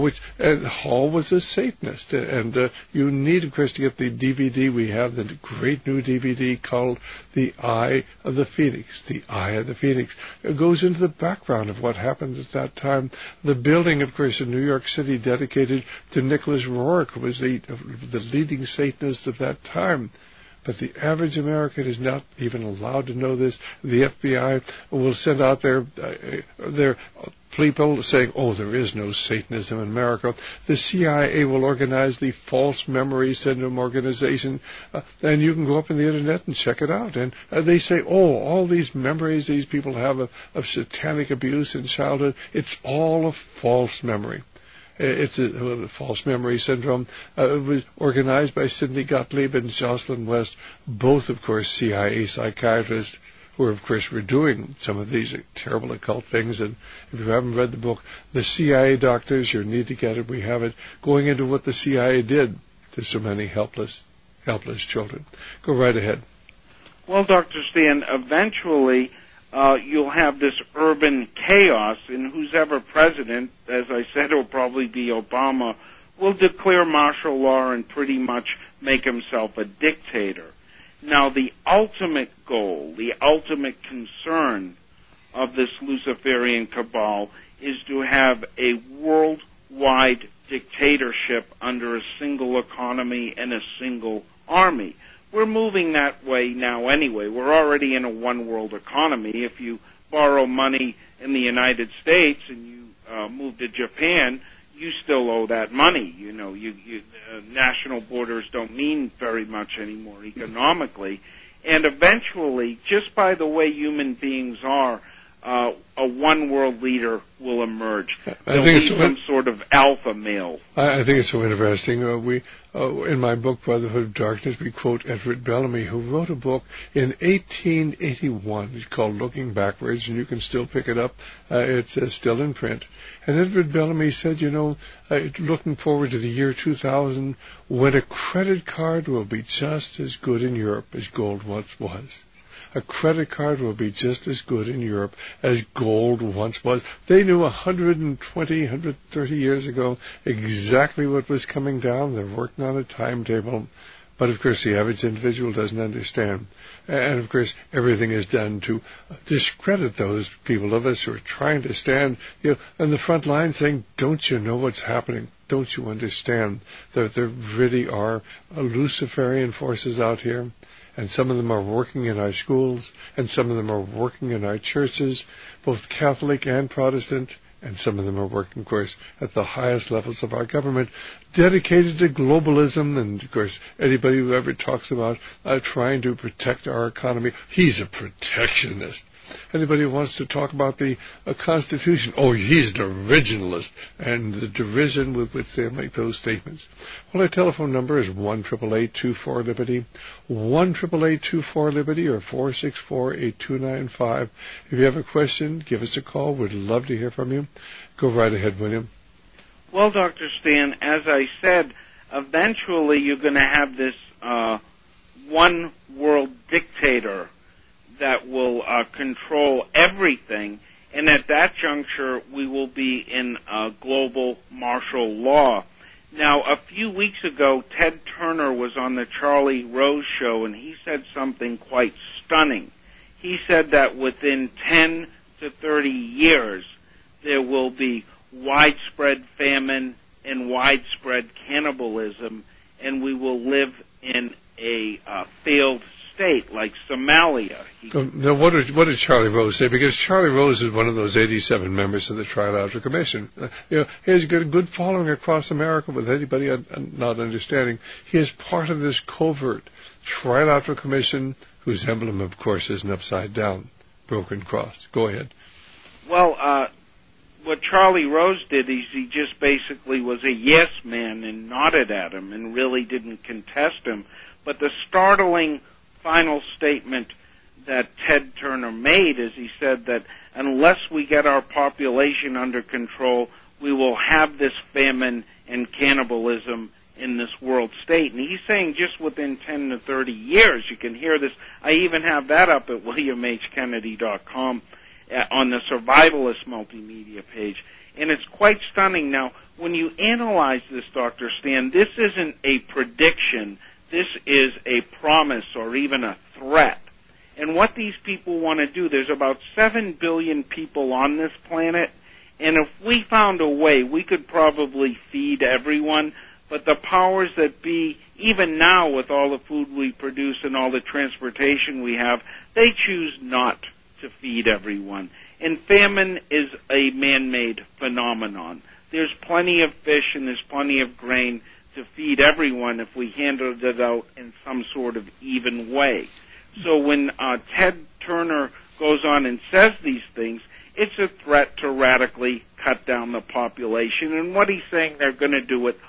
and Hall was a Satanist. And you need, of course, to get the DVD. We have the great new DVD called The Eye of the Phoenix. The Eye of the Phoenix. It goes into the background of what happened at that time. The building, of course, in New York City dedicated to Nicholas Roerich, who was the leading Satanist of that time. But the average American is not even allowed to know this. The FBI will send out their people saying, there is no Satanism in America. The CIA will organize the False Memory Syndrome organization, and you can go up on the Internet and check it out. And they say, all these memories these people have of satanic abuse in childhood, it's all a false memory. It's a false memory syndrome. It was organized by Sidney Gottlieb and Jocelyn West, both, of course, CIA psychiatrists, who, of course, were doing some of these terrible occult things. And if you haven't read the book, The CIA Doctors, you need to get it. We have it going into what the CIA did to so many helpless children. Go right ahead. Well, Dr. Stan, eventually you'll have this urban chaos, and who's ever president, as I said, will probably be Obama, will declare martial law and pretty much make himself a dictator. Now, the ultimate goal, the ultimate concern of this Luciferian cabal is to have a worldwide dictatorship under a single economy and a single army. We're moving that way now anyway. We're already in a one-world economy. If you borrow money in the United States and you move to Japan, you still owe that money. You know, national borders don't mean very much anymore economically. And eventually, just by the way human beings are, a one-world leader will emerge. There'll be some sort of alpha male. I think it's so interesting. In my book, Brotherhood of Darkness, we quote Everett Bellamy, who wrote a book in 1881. It's called Looking Backwards, and you can still pick it up. It's still in print. And Everett Bellamy said, looking forward to the year 2000, when a credit card will be just as good in Europe as gold once was. A credit card will be just as good in Europe as gold once was. They knew 120, 130 years ago exactly what was coming down. They're working on a timetable. But, of course, the average individual doesn't understand. And, of course, everything is done to discredit those people of us who are trying to stand on the front line saying, don't you know what's happening? Don't you understand that there really are Luciferian forces out here? And some of them are working in our schools, and some of them are working in our churches, both Catholic and Protestant, and some of them are working, of course, at the highest levels of our government, dedicated to globalism. And, of course, anybody who ever talks about trying to protect our economy, he's a protectionist. Anybody who wants to talk about the Constitution, he's an originalist, and the derision with which they make those statements. Well, our telephone number is 1-888-24-LIBERTY, 1-888-24-LIBERTY, or 464-8295. If you have a question, give us a call. We'd love to hear from you. Go right ahead, William. Well, Dr. Stan, as I said, eventually you're going to have this one world dictator that will control everything, and at that juncture we will be in global martial law. Now, a few weeks ago, Ted Turner was on the Charlie Rose show, and he said something quite stunning. He said that within 10 to 30 years there will be widespread famine and widespread cannibalism, and we will live in a failed state like Somalia. Now, what did Charlie Rose say? Because Charlie Rose is one of those 87 members of the Trilateral Commission. He has got a good following across America with anybody not understanding. He is part of this covert Trilateral Commission, whose emblem, of course, is an upside-down broken cross. Go ahead. Well, what Charlie Rose did is he just basically was a yes man and nodded at him and really didn't contest him. But the startling final statement that Ted Turner made is he said that unless we get our population under control, we will have this famine and cannibalism in this world state. And he's saying just within 10 to 30 years, you can hear this. I even have that up at WilliamHKennedy.com on the Survivalist multimedia page. And it's quite stunning. Now, when you analyze this, Dr. Stan, this isn't a prediction. This is a promise or even a threat. And what these people want to do, there's about 7 billion people on this planet, and if we found a way, we could probably feed everyone, but the powers that be, even now with all the food we produce and all the transportation we have, they choose not to feed everyone. And famine is a man-made phenomenon. There's plenty of fish and there's plenty of grain to feed everyone if we handled it out in some sort of even way. So when Ted Turner goes on and says these things, it's a threat to radically cut down the population. And what he's saying, they're going to do it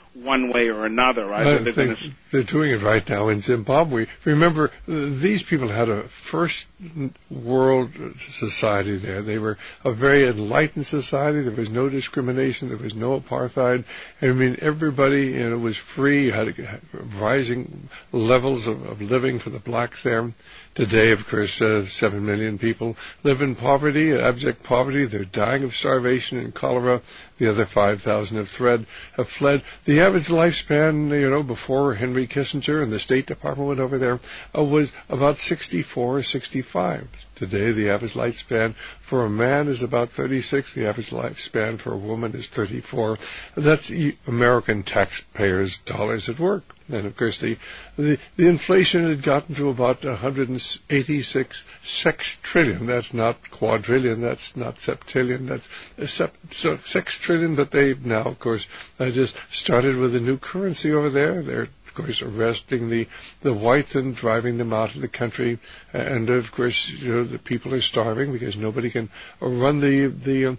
one way or another. They're doing it right now in Zimbabwe. Remember, these people had a first world society there. They were a very enlightened society. There was no discrimination. There was no apartheid. I mean, everybody was free. You had rising levels of living for the blacks there. Today, of course, 7 million people live in poverty, abject poverty. They're dying of starvation and cholera. The other 5,000 have fled. The average lifespan, before Henry Kissinger and the State Department went over there, was about 64 or 65. Today, the average lifespan for a man is about 36. The average lifespan for a woman is 34. That's American taxpayers' dollars at work. And, of course, the inflation had gotten to about 186 sextrillion. That's not quadrillion. That's not septillion. That's sextrillion. But they've now, of course, just started with a new currency over there. They're, of course, arresting the whites and driving them out of the country. And, of course, the people are starving because nobody can run the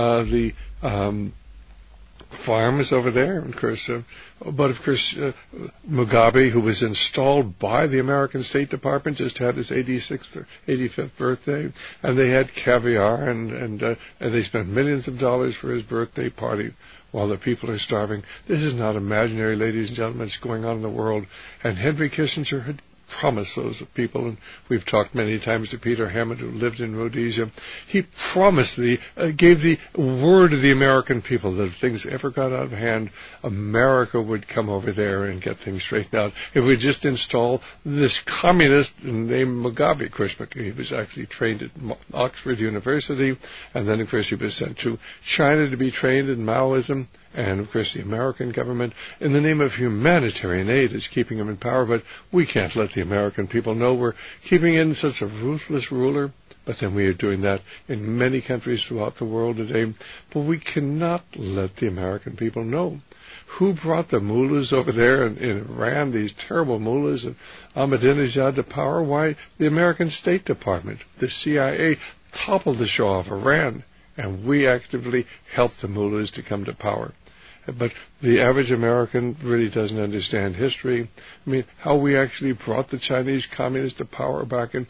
farms over there, of course. But, of course, Mugabe, who was installed by the American State Department, just had his 86th or 85th birthday, and they had caviar, and they spent millions of dollars for his birthday party while the people are starving. This is not imaginary, ladies and gentlemen. It's going on in the world. And Henry Kissinger had promised those people, and we've talked many times to Peter Hammond, who lived in Rhodesia. He promised, gave the word to the American people that if things ever got out of hand, America would come over there and get things straightened out. If we just install this communist named Mugabe, of course, he was actually trained at Oxford University, and then, of course, he was sent to China to be trained in Maoism. And, of course, the American government, in the name of humanitarian aid, is keeping him in power. But we can't let the American people know we're keeping in such a ruthless ruler. But then we are doing that in many countries throughout the world today. But we cannot let the American people know. Who brought the mullahs over there in Iran, these terrible mullahs and Ahmadinejad to power? Why, the American State Department, the CIA, toppled the Shah of Iran. And we actively helped the mullahs to come to power. But the average American really doesn't understand history. I mean, how we actually brought the Chinese communists to power back in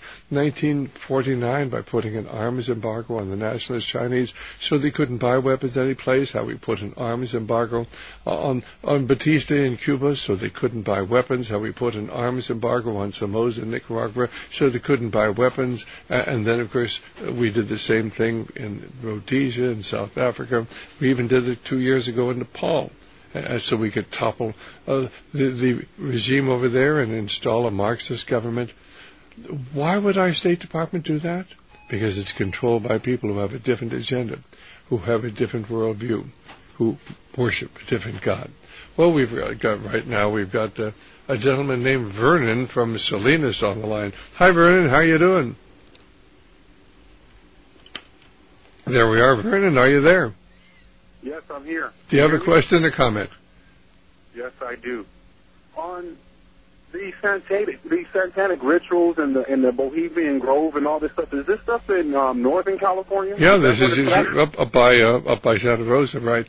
1949 by putting an arms embargo on the nationalist Chinese so they couldn't buy weapons any place. How we put an arms embargo on Batista in Cuba so they couldn't buy weapons. How we put an arms embargo on Somoza in Nicaragua so they couldn't buy weapons. And then, of course, we did the same thing in Rhodesia and South Africa. We even did it 2 years ago in Nepal. So we could topple the regime over there and install a Marxist government. Why would our State Department do that? Because it's controlled by people who have a different agenda, who have a different worldview, who worship a different God. Well, we've got a gentleman named Vernon from Salinas on the line. Hi, Vernon. How you doing? There we are. Vernon, are you there? Yes, I'm here. Do you have a question or comment? Yes, I do. On the satanic rituals and the Bohemian Grove and all this stuff, is this stuff in Northern California? Yeah, this is up by Santa Rosa, right?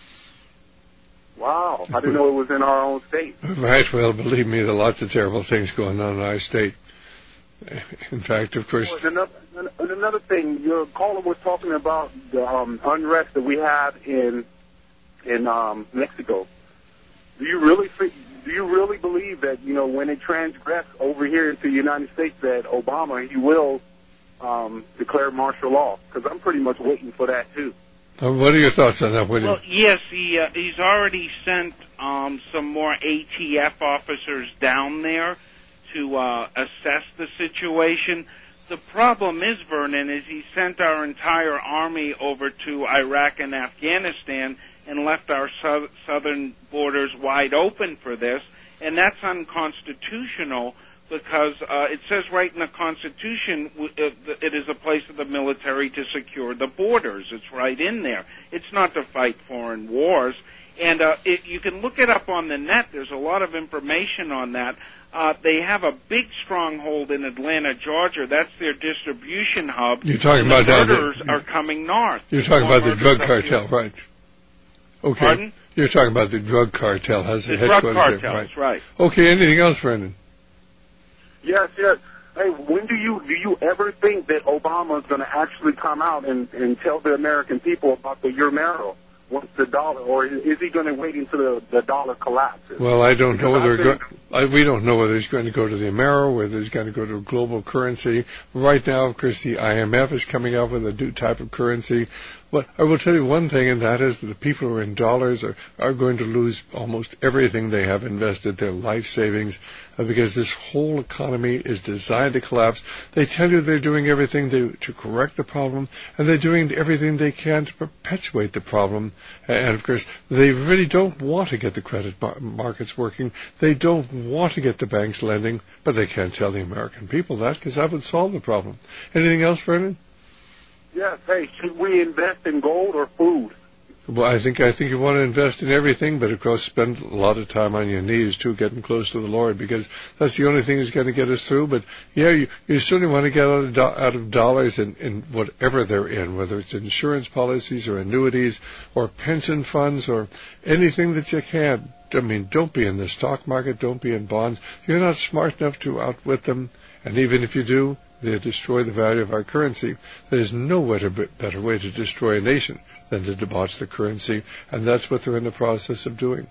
Wow, I didn't know it was in our own state. Right, well, believe me, there are lots of terrible things going on in our state. In fact, of course... Another thing, your caller was talking about the unrest that we have in Mexico. Do you really believe that, when it transgress over here into the United States, that Obama, he will declare martial law? Because I'm pretty much waiting for that, too. What are your thoughts on that, William? Well, yes, he's already sent some more ATF officers down there to assess the situation. The problem is, Vernon, is he sent our entire army over to Iraq and Afghanistan and left our southern borders wide open for this, and that's unconstitutional because it says right in the Constitution it is a place of the military to secure the borders. It's right in there. It's not to fight foreign wars. And you can look it up on the net. There's a lot of information on that. They have a big stronghold in Atlanta, Georgia. That's their distribution hub. You're talking about the murderers are coming north. You're talking about the drug cartel, right? Okay. Pardon? You're talking about the drug cartel has the headquarters drug cartels, right? Okay. Anything else, Brendan? Yes. Hey, when do you ever think that Obama is going to actually come out and tell the American people about the Euro? What's the dollar, or is he going to wait until the dollar collapses? Well, I don't know whether we don't know whether he's going to go to the Euro, whether he's going to go to a global currency. Right now, of course, the IMF is coming out with a new type of currency. But I will tell you one thing, and that is that the people who are in dollars are going to lose almost everything they have invested, their life savings, because this whole economy is designed to collapse. They tell you they're doing everything to correct the problem, and they're doing everything they can to perpetuate the problem. And, of course, they really don't want to get the credit markets working. They don't want to get the banks lending, but they can't tell the American people that because that would solve the problem. Anything else, Brendan? Yes. Hey, should we invest in gold or food? Well, I think you want to invest in everything, but of course spend a lot of time on your knees too, getting close to the Lord, because that's the only thing that's going to get us through. But yeah, you certainly want to get out of dollars in whatever they're in, whether it's insurance policies or annuities or pension funds or anything that you can. I mean, don't be in the stock market, don't be in bonds. You're not smart enough to outwit them, and even if you do, they destroy the value of our currency. There's no better way to destroy a nation than to debauch the currency, and that's what they're in the process of doing.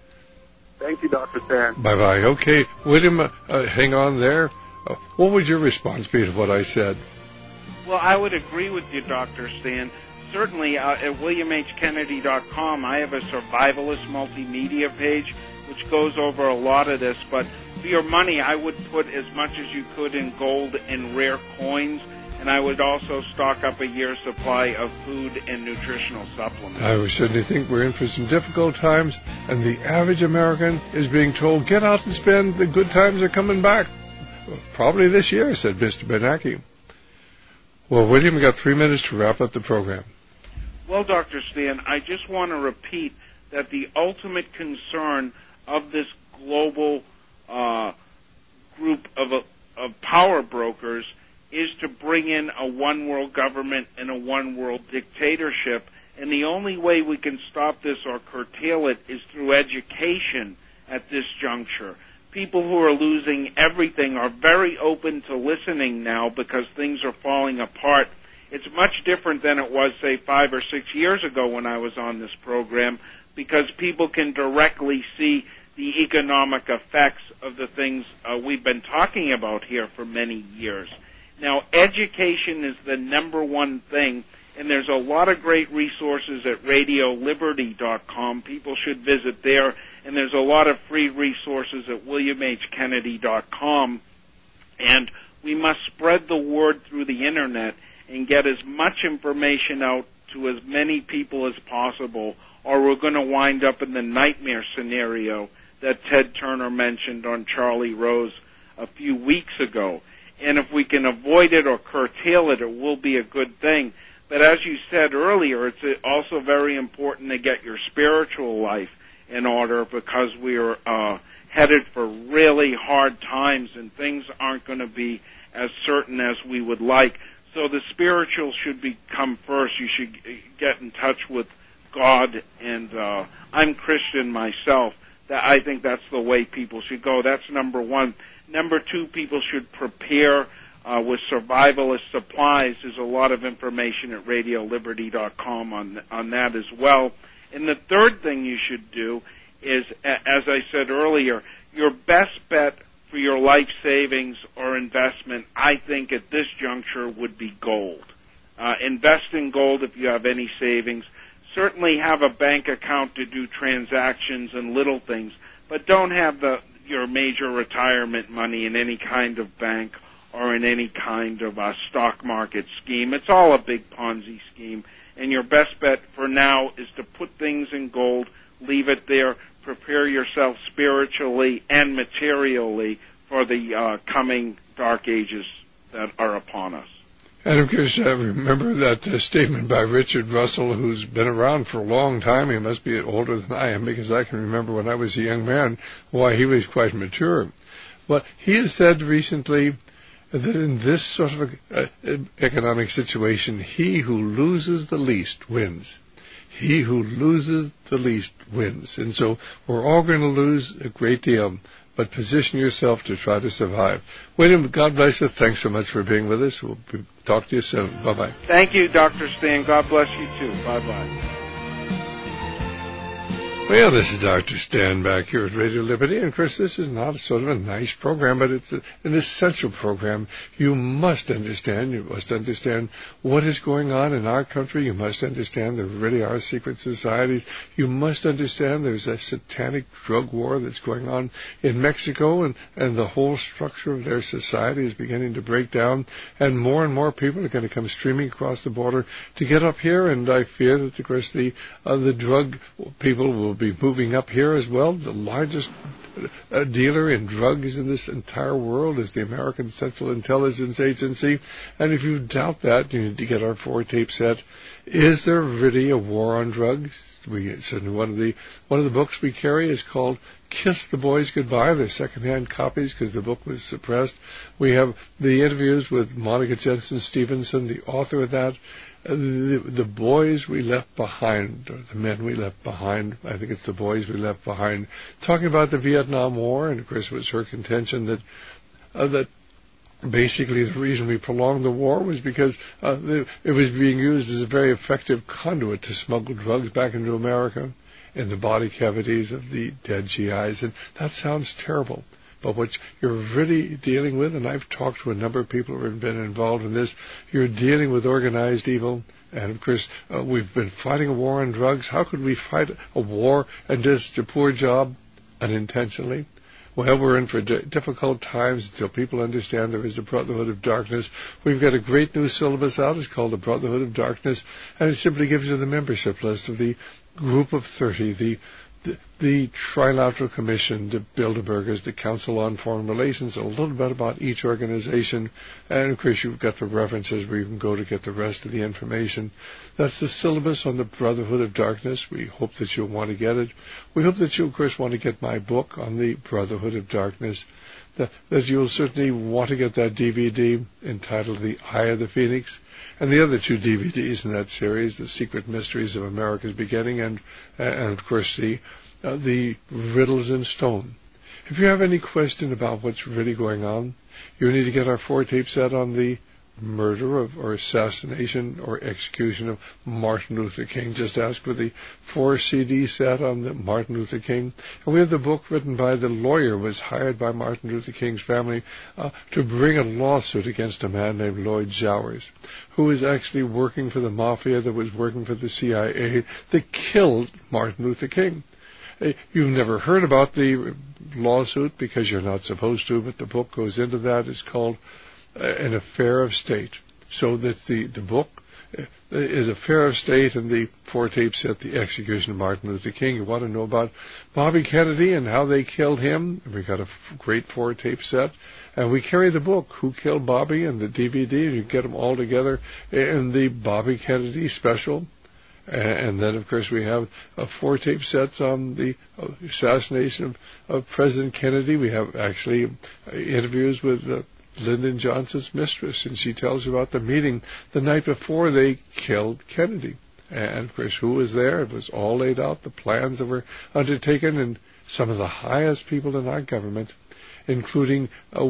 Thank you, Dr. Stan. Bye-bye. Okay, William, hang on there. What would your response be to what I said? Well, I would agree with you, Dr. Stan. Certainly, at WilliamHKennedy.com, I have a survivalist multimedia page which goes over a lot of this, but for your money, I would put as much as you could in gold and rare coins, and I would also stock up a year's supply of food and nutritional supplements. I would certainly think we're in for some difficult times, and the average American is being told, get out and spend, the good times are coming back. Well, probably this year, said Mr. Bernanke. Well, William, we got 3 minutes to wrap up the program. Well, Dr. Stan, I just want to repeat that the ultimate concern of this global group of power brokers is to bring in a one-world government and a one-world dictatorship, and the only way we can stop this or curtail it is through education at this juncture. People who are losing everything are very open to listening now because things are falling apart. It's much different than it was, say, 5 or 6 years ago when I was on this program, because people can directly see the economic effects of the things we've been talking about here for many years. Now, education is the number one thing, and there's a lot of great resources at RadioLiberty.com. People should visit there, and there's a lot of free resources at WilliamHKennedy.com. And we must spread the word through the Internet and get as much information out to as many people as possible, or we're going to wind up in the nightmare scenario that Ted Turner mentioned on Charlie Rose a few weeks ago. And if we can avoid it or curtail it, it will be a good thing. But as you said earlier, it's also very important to get your spiritual life in order, because we are headed for really hard times and things aren't going to be as certain as we would like. So the spiritual should come first. You should get in touch with God, and I'm Christian myself. I think that's the way people should go. That's number one. Number two, people should prepare with survivalist supplies. There's a lot of information at RadioLiberty.com on that as well. And the third thing you should do is, as I said earlier, your best bet for your life savings or investment, I think at this juncture, would be gold. Invest in gold if you have any savings. Certainly have a bank account to do transactions and little things, but don't have your major retirement money in any kind of bank or in any kind of stock market scheme. It's all a big Ponzi scheme, and your best bet for now is to put things in gold, leave it there, prepare yourself spiritually and materially for the coming dark ages that are upon us. And of course, remember that statement by Richard Russell, who's been around for a long time. He must be older than I am, because I can remember when I was a young man, why he was quite mature. But he has said recently that in this sort of economic situation, he who loses the least wins. he who loses the least wins. And so we're all going to lose a great deal, but position yourself to try to survive. William, God bless you. Thanks so much for being with us. We'll talk to you soon. Bye-bye. Thank you, Dr. Stan. God bless you, too. Bye-bye. Well, this is Dr. Stan back here at Radio Liberty, and of course this is not sort of a nice program, but it's an essential program. You must understand what is going on in our country. You must understand there really are secret societies. You must understand there's a satanic drug war that's going on in Mexico, and the whole structure of their society is beginning to break down, and more people are going to come streaming across the border to get up here, and I fear that, of course, the drug people will be moving up here as well. The largest dealer in drugs in this entire world is the American Central Intelligence Agency. And if you doubt that, you need to get our 4-tape set. Is there really a war on drugs? One of the books we carry is called Kiss the Boys Goodbye. They're secondhand copies because the book was suppressed. We have the interviews with Monica Jensen Stevenson, the author of that. The boys we left behind, or the men we left behind, I think it's the boys we left behind, talking about the Vietnam War, and of course it was her contention that basically the reason we prolonged the war was because it was being used as a very effective conduit to smuggle drugs back into America in the body cavities of the dead GIs, and that sounds terrible. But what you're really dealing with, and I've talked to a number of people who have been involved in this, you're dealing with organized evil. And, of course, we've been fighting a war on drugs. How could we fight a war and just a poor job unintentionally? Well, we're in for difficult times until people understand there is a Brotherhood of Darkness. We've got a great new syllabus out. It's called the Brotherhood of Darkness, and it simply gives you the membership list of the Group of 30, the Trilateral Commission, the Bilderbergers, the Council on Foreign Relations, a little bit about each organization, and of course you've got the references where you can go to get the rest of the information. That's the syllabus on the Brotherhood of Darkness. We hope that you'll want to get it. We hope that you, of course, want to get my book on the Brotherhood of Darkness, that you'll certainly want to get that DVD entitled The Eye of the Phoenix, and the other 2 DVDs in that series, The Secret Mysteries of America's Beginning, and of course, the Riddles in Stone. If you have any question about what's really going on, you need to get our 4-tape set on the murder or assassination or execution of Martin Luther King. Just ask for the 4-CD set on the Martin Luther King. And we have the book written by the lawyer who was hired by Martin Luther King's family to bring a lawsuit against a man named Lloyd Jowers, who was actually working for the mafia that was working for the CIA that killed Martin Luther King. You've never heard about the lawsuit because you're not supposed to, but the book goes into that. It's called An Affair of State. So that the book is Affair of State, and the 4-tape set, The Execution of Martin Luther King. You want to know about Bobby Kennedy and how they killed him? We've got a great 4-tape set. And we carry the book, Who Killed Bobby, and the DVD, and you get them all together in the Bobby Kennedy special. And then, of course, we have 4-tape sets on the assassination of President Kennedy. We have actually interviews with Lyndon Johnson's mistress, and she tells you about the meeting the night before they killed Kennedy. And, of course, who was there? It was all laid out, the plans that were undertaken, and some of the highest people in our government, including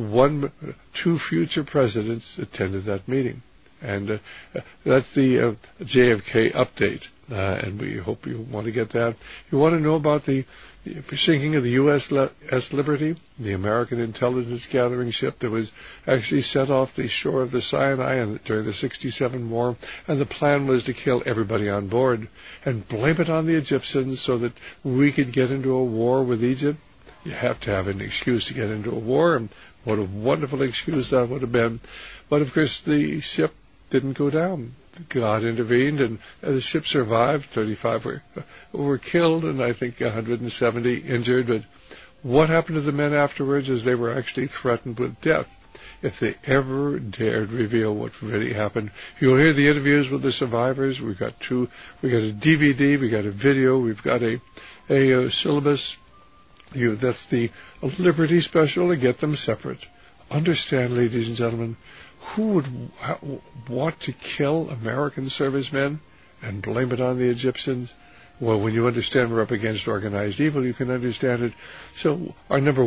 2 future presidents, attended that meeting. And that's the JFK update, and we hope you want to get that. You want to know about the sinking of the USS Liberty, the American intelligence gathering ship that was actually sent off the shore of the Sinai during the 1967 war, and the plan was to kill everybody on board and blame it on the Egyptians so that we could get into a war with Egypt. You have to have an excuse to get into a war, and what a wonderful excuse that would have been. But, of course, the ship didn't go down. God intervened, and the ship survived. 35 were killed, and I think 170 injured. But what happened to the men afterwards is they were actually threatened with death if they ever dared reveal what really happened. You'll hear the interviews with the survivors. We got a DVD, we got a video, we've got a syllabus. That's the Liberty special, and get them separate. Understand, ladies and gentlemen, who would want to kill American servicemen and blame it on the Egyptians. Well, when you understand we're up against organized evil, you can understand it. So our number,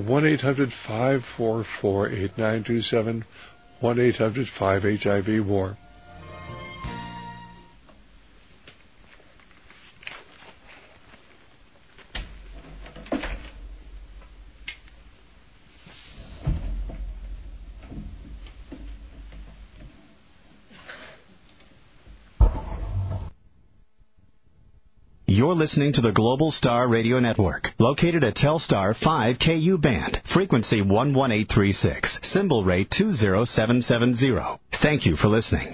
1-800-544-8927, 1-800-5HIV-WAR. You're listening to the Global Star Radio Network, located at Telstar 5KU band, frequency 11836, symbol rate 20770. Thank you for listening.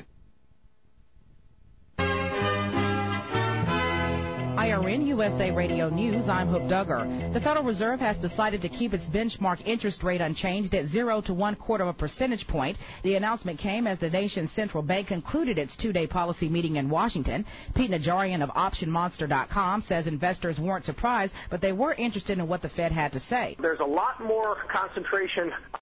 IRN USA Radio News, I'm Hope Duggar. The Federal Reserve has decided to keep its benchmark interest rate unchanged at 0 to 1/4 percentage point. The announcement came as the nation's central bank concluded its two-day policy meeting in Washington. Pete Najarian of OptionMonster.com says investors weren't surprised, but they were interested in what the Fed had to say. There's a lot more concentration